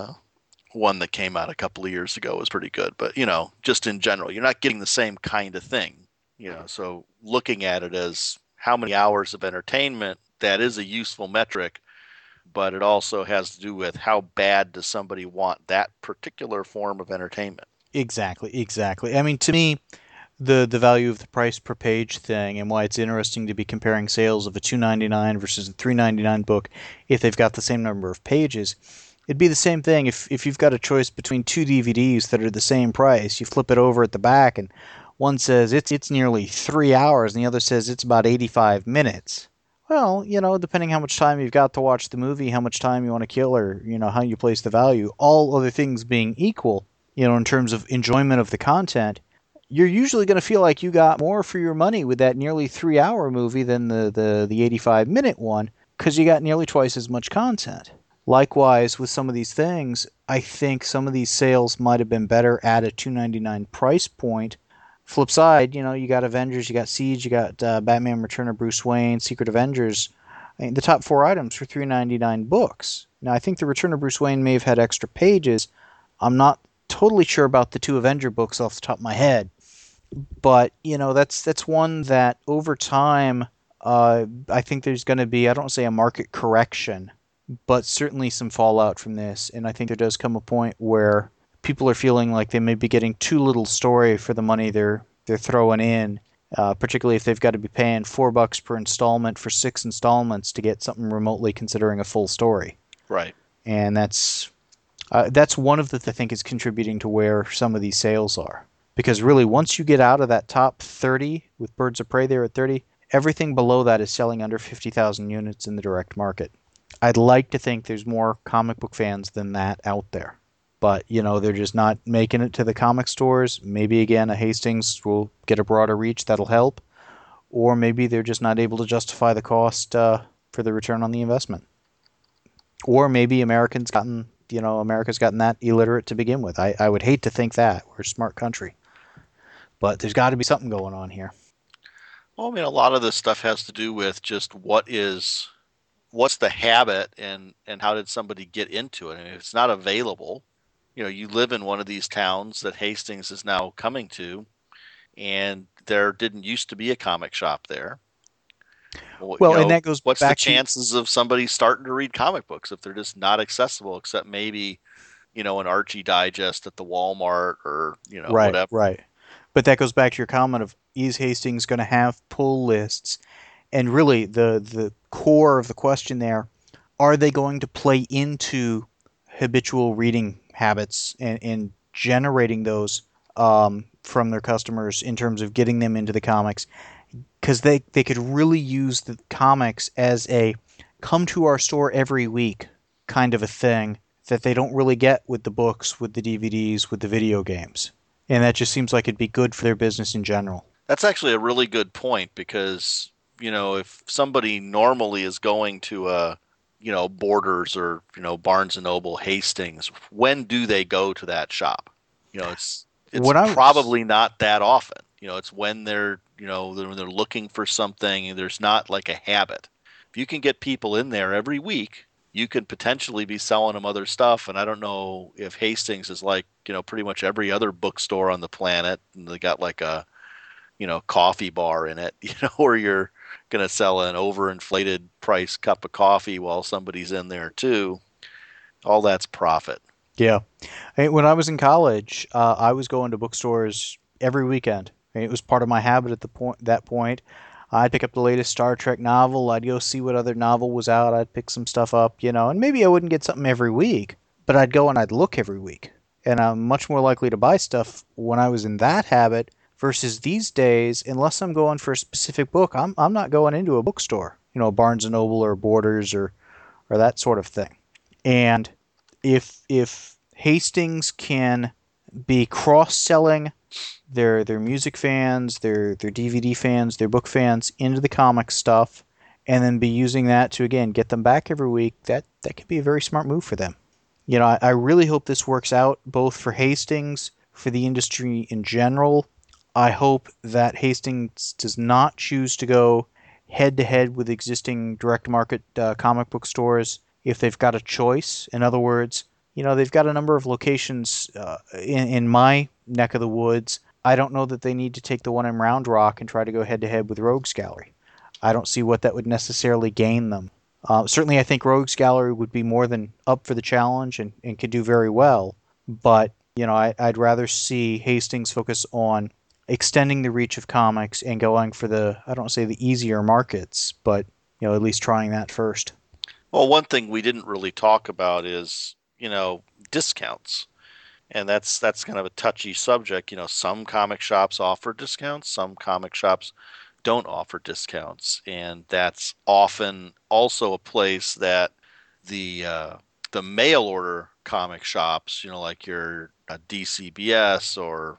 one that came out a couple of years ago was pretty good, but just in general, you're not getting the same kind of thing. So looking at it as how many hours of entertainment, that is a useful metric, but it also has to do with how bad does somebody want that particular form of entertainment. Exactly, exactly. I mean, to me, the value of the price per page thing and why it's interesting to be comparing sales of a 2.99 versus a 3.99 book if they've got the same number of pages. It'd be the same thing if you've got a choice between two DVDs that are the same price. You flip it over at the back and one says it's nearly 3 hours and the other says it's about 85 minutes. Well, depending how much time you've got to watch the movie, how much time you want to kill, or how you place the value, all other things being equal, in terms of enjoyment of the content, you're usually going to feel like you got more for your money with that nearly 3 hour movie than the 85-minute one, because you got nearly twice as much content. Likewise, with some of these things, I think some of these sales might have been better at a 2.99 price point. Flip side, you got Avengers, you got Siege, you got Batman Return of Bruce Wayne, Secret Avengers. I mean, the top four items were 3.99 books. Now, I think the Return of Bruce Wayne may have had extra pages. I'm not totally sure about the two Avenger books off the top of my head, but that's one that over time, I think there's going to be, I don't say a market correction, but certainly some fallout from this. And I think there does come a point where people are feeling like they may be getting too little story for the money they're throwing in. Particularly if they've got to be paying $4 per installment for 6 installments to get something remotely considering a full story. Right. And that's one of the I think is contributing to where some of these sales are. Because really, once you get out of that top 30, with Birds of Prey there at 30, everything below that is selling under 50,000 units in the direct market. I'd like to think there's more comic book fans than that out there. But, they're just not making it to the comic stores. Maybe, again, a Hastings will get a broader reach. That'll help. Or maybe they're just not able to justify the cost for the return on the investment. Or maybe America's gotten that illiterate to begin with. I would hate to think that. We're a smart country. But there's got to be something going on here. Well, I mean, a lot of this stuff has to do with just what's the habit, and how did somebody get into it? I mean, if it's not available, you live in one of these towns that Hastings is now coming to, and there didn't used to be a comic shop there. Well, and that goes what's the back to chances of somebody starting to read comic books if they're just not accessible, except maybe, an Archie Digest at the Walmart, or, right, whatever. right. But that goes back to your comment of, is Hastings going to have pull lists? And really, the core of the question there, are they going to play into habitual reading habits and generating those from their customers in terms of getting them into the comics? Because they could really use the comics as a come to our store every week kind of a thing that they don't really get with the books, with the DVDs, with the video games. And that just seems like it'd be good for their business in general. That's actually a really good point, because, if somebody normally is going to a, Borders or, Barnes and Noble, Hastings, when do they go to that shop? It's What I was probably not that often. It's when they're looking for something. There's not like a habit. If you can get people in there every week, you could potentially be selling them other stuff. And I don't know if Hastings is like, pretty much every other bookstore on the planet, and they got like a, coffee bar in it, where you're going to sell an overinflated price cup of coffee while somebody's in there too. All that's profit. Yeah. When I was in college, I was going to bookstores every weekend. It was part of my habit at that point. I'd pick up the latest Star Trek novel. I'd go see what other novel was out. I'd pick some stuff up, and maybe I wouldn't get something every week, but I'd go and I'd look every week. And I'm much more likely to buy stuff when I was in that habit versus these days, unless I'm going for a specific book, I'm not going into a bookstore, Barnes and Noble or Borders or that sort of thing. And if Hastings can be cross-selling their music fans, their DVD fans, their book fans into the comic stuff, and then be using that to again get them back every week, that could be a very smart move for them. I really hope this works out both for Hastings, for the industry in general. I hope that Hastings does not choose to go head to head with existing direct market comic book stores if they've got a choice. In other words, they've got a number of locations in my neck of the woods. I don't know that they need to take the one in Round Rock and try to go head to head with Rogues Gallery. I don't see what that would necessarily gain them. Certainly, I think Rogues Gallery would be more than up for the challenge and could do very well. But, I'd rather see Hastings focus on extending the reach of comics and going for I don't say the easier markets, but, at least trying that first. Well, one thing we didn't really talk about is, discounts. And that's kind of a touchy subject. Some comic shops offer discounts, some comic shops don't offer discounts, and that's often also a place that the mail order comic shops, like your DCBS or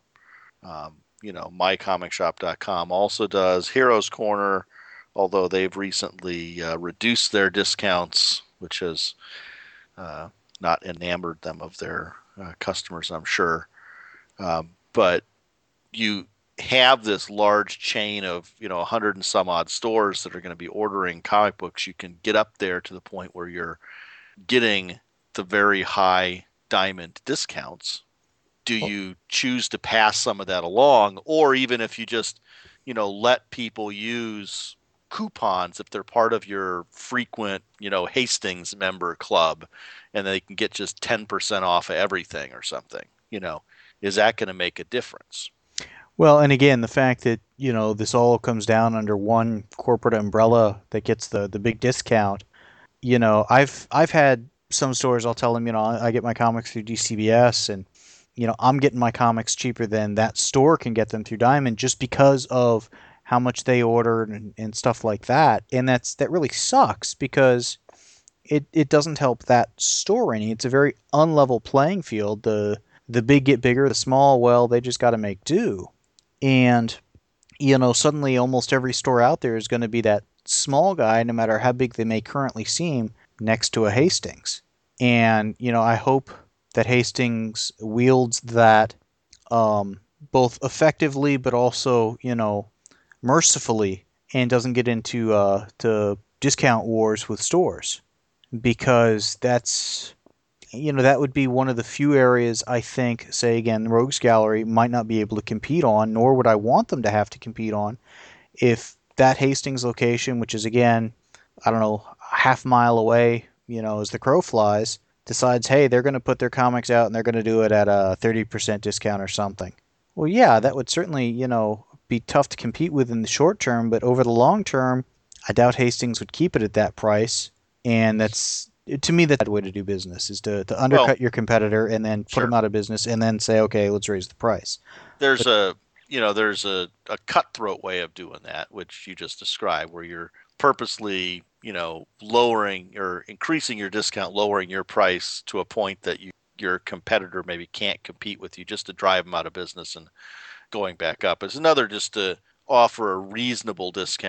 mycomicshop.com also does. Heroes Corner, although they've recently reduced their discounts, which has not enamored them of their customers, I'm sure. But you have this large chain of 100 and some odd stores that are going to be ordering comic books. You can get up there to the point where you're getting the very high diamond discounts. Do you choose to pass some of that along, or even if you just let people use coupons if they're part of your frequent Hastings member club, and they can get just 10% off of everything or something, is that going to make a difference? Well, and again, the fact that, this all comes down under one corporate umbrella that gets the big discount. I've had some stores, I'll tell them, I get my comics through DCBS, and I'm getting my comics cheaper than that store can get them through Diamond just because of how much they order and stuff like that. And that really sucks because it doesn't help that store any. It's a very unlevel playing field. The big get bigger, the small, well, they just got to make do. And suddenly almost every store out there is going to be that small guy, no matter how big they may currently seem, next to a Hastings. And I hope that Hastings wields that both effectively, but also mercifully, and doesn't get into to discount wars with stores, because that would be one of the few areas I think, say again, Rogues Gallery might not be able to compete on, nor would I want them to have to compete on, if that Hastings location, which is again, I don't know, half mile away, as the crow flies, decides, hey, they're going to put their comics out and they're going to do it at a 30% discount or something. Well, yeah, that would certainly, be tough to compete with in the short term, but over the long term, I doubt Hastings would keep it at that price. And to me, that's the way to do business, is to undercut Well, your competitor and then put them sure. out of business and then say, okay, let's raise the price. There's But a cutthroat way of doing that, which you just described, where you're purposely, lowering or increasing your discount, lowering your price to a point that your competitor maybe can't compete with you, just to drive them out of business and going back up. It's another just to offer a reasonable discount.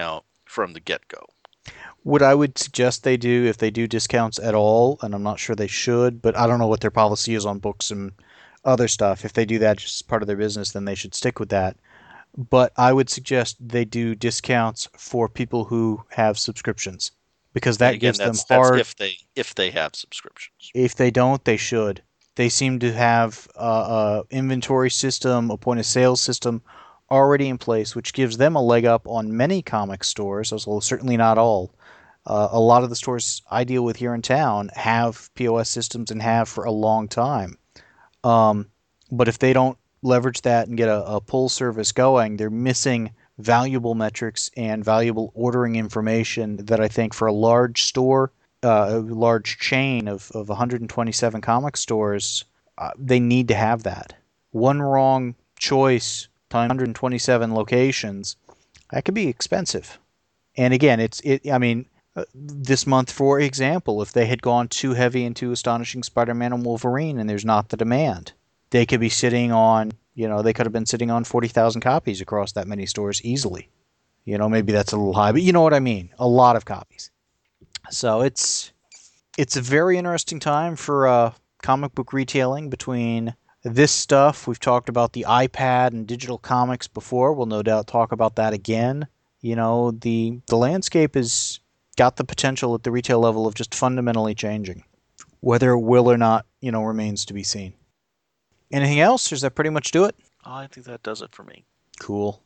from the get-go. What I would suggest they do, if they do discounts at all, and I'm not sure they should, but I don't know what their policy is on books and other stuff. If they do that just as part of their business, then they should stick with that. But I would suggest they do discounts for people who have subscriptions, because that Again, gives them that's hard. if they have subscriptions. If they don't, they should. They seem to have a inventory system, a point of sale system already in place, which gives them a leg up on many comic stores, although certainly not all. A lot of the stores I deal with here in town have POS systems and have for a long time. But if they don't leverage that and get a pull service going, they're missing valuable metrics and valuable ordering information that I think for a large store, a large chain of 127 comic stores, they need to have that. One wrong choice times 127 locations, that could be expensive. And again, this month, for example, if they had gone too heavy into Astonishing Spider-Man and Wolverine and there's not the demand, they could be sitting on, they could have been sitting on 40,000 copies across that many stores easily. Maybe that's a little high, but you know what I mean. A lot of copies. So it's a very interesting time for comic book retailing. Between this stuff, we've talked about the iPad and digital comics before. We'll no doubt talk about that again. The landscape has got the potential at the retail level of just fundamentally changing. Whether it will or not, remains to be seen. Anything else, or does that pretty much do it? I think that does it for me. Cool.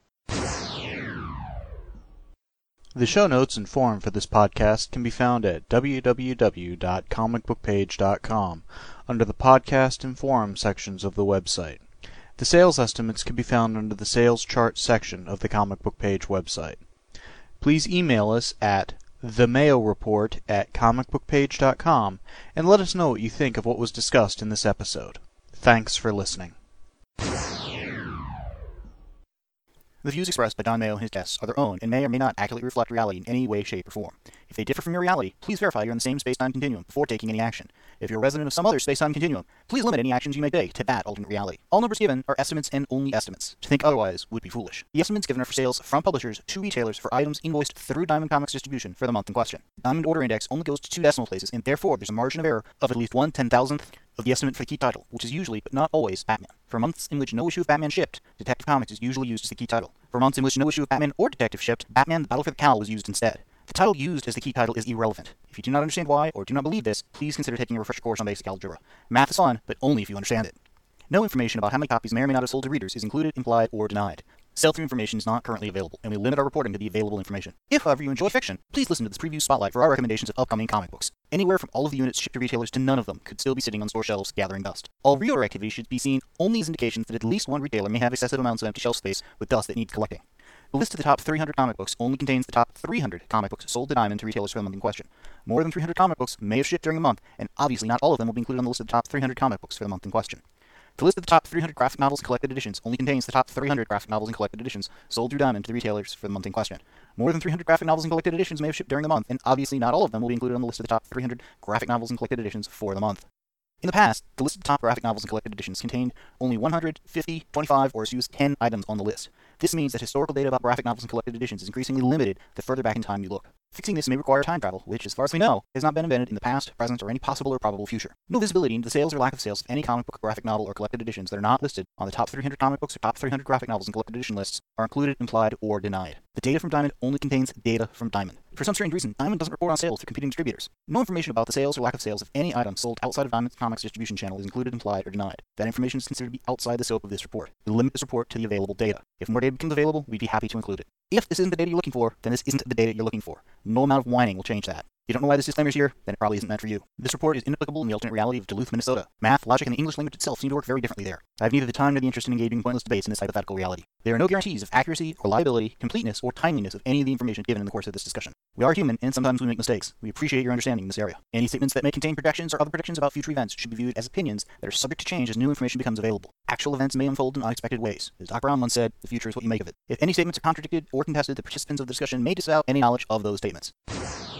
The show notes and forum for this podcast can be found at www.comicbookpage.com under the podcast and forum sections of the website. The sales estimates can be found under the sales chart section of the Comic Book Page website. Please email us at themayoreport@comicbookpage.com and let us know what you think of what was discussed in this episode. Thanks for listening. The views expressed by Don Mayo and his guests are their own and may or may not accurately reflect reality in any way, shape, or form. If they differ from your reality, please verify you're in the same space-time continuum before taking any action. If you're a resident of some other space-time continuum, please limit any actions you may take to that alternate reality. All numbers given are estimates and only estimates. To think otherwise would be foolish. The estimates given are for sales from publishers to retailers for items invoiced through Diamond Comics distribution for the month in question. Diamond Order Index only goes to 2 decimal places, and therefore there's a margin of error of at least 1/10,000th of the estimate for the key title, which is usually, but not always, Batman. For months in which no issue of Batman shipped, Detective Comics is usually used as the key title. For months in which no issue of Batman or Detective shipped, Batman: The Battle for the Cowl was used instead. The title used as the key title is irrelevant. If you do not understand why, or do not believe this, please consider taking a refresher course on basic algebra. Math is fun, but only if you understand it. No information about how many copies may or may not have sold to readers is included, implied, or denied. Sell-through information is not currently available, and we limit our reporting to the available information. If, however, you enjoy fiction, please listen to this preview spotlight for our recommendations of upcoming comic books. Anywhere from all of the units shipped to retailers to none of them could still be sitting on store shelves gathering dust. All reorder activity should be seen only as indications that at least one retailer may have excessive amounts of empty shelf space with dust that needs collecting. The list of the top 300 comic books only contains the top 300 comic books sold to Diamond to retailers for the month in question. More than 300 comic books may have shipped during the month, and obviously not all of them will be included on the list of the top 300 comic books for the month in question. The list of the top 300 graphic novels and collected editions only contains the top 300 graphic novels and collected editions sold through Diamond to the retailers for the month in question. More than 300 graphic novels and collected editions may have shipped during the month, and obviously not all of them will be included on the list of the top 300 graphic novels and collected editions for the month. In the past, the list of top graphic novels and collected editions contained only 100, 50, 25, or as few as 10 items on the list. This means that historical data about graphic novels and collected editions is increasingly limited the further back in time you look. Fixing this may require time travel, which, as far as we know, has not been invented in the past, present, or any possible or probable future. No visibility into the sales or lack of sales of any comic book, graphic novel, or collected editions that are not listed on the top 300 comic books or top 300 graphic novels and collected edition lists are included, implied, or denied. The data from Diamond only contains data from Diamond. For some strange reason, Diamond doesn't report on sales to competing distributors. No information about the sales or lack of sales of any item sold outside of Diamond's Comics distribution channel is included, implied, or denied. That information is considered to be outside the scope of this report. We limit this report to the available data. If more data becomes available, we'd be happy to include it. If this isn't the data you're looking for, then this isn't the data you're looking for. No amount of whining will change that. If you don't know why this disclaimer is here, then it probably isn't meant for you. This report is inapplicable in the alternate reality of Duluth, Minnesota. Math, logic, and the English language itself seem to work very differently there. I have neither the time nor the interest in engaging in pointless debates in this hypothetical reality. There are no guarantees of accuracy, reliability, completeness, or timeliness of any of the information given in the course of this discussion. We are human, and sometimes we make mistakes. We appreciate your understanding in this area. Any statements that may contain projections or other predictions about future events should be viewed as opinions that are subject to change as new information becomes available. Actual events may unfold in unexpected ways. As Doc Brown once said, the future is what you make of it. If any statements are contradicted or contested, the participants of the discussion may disavow any knowledge of those statements.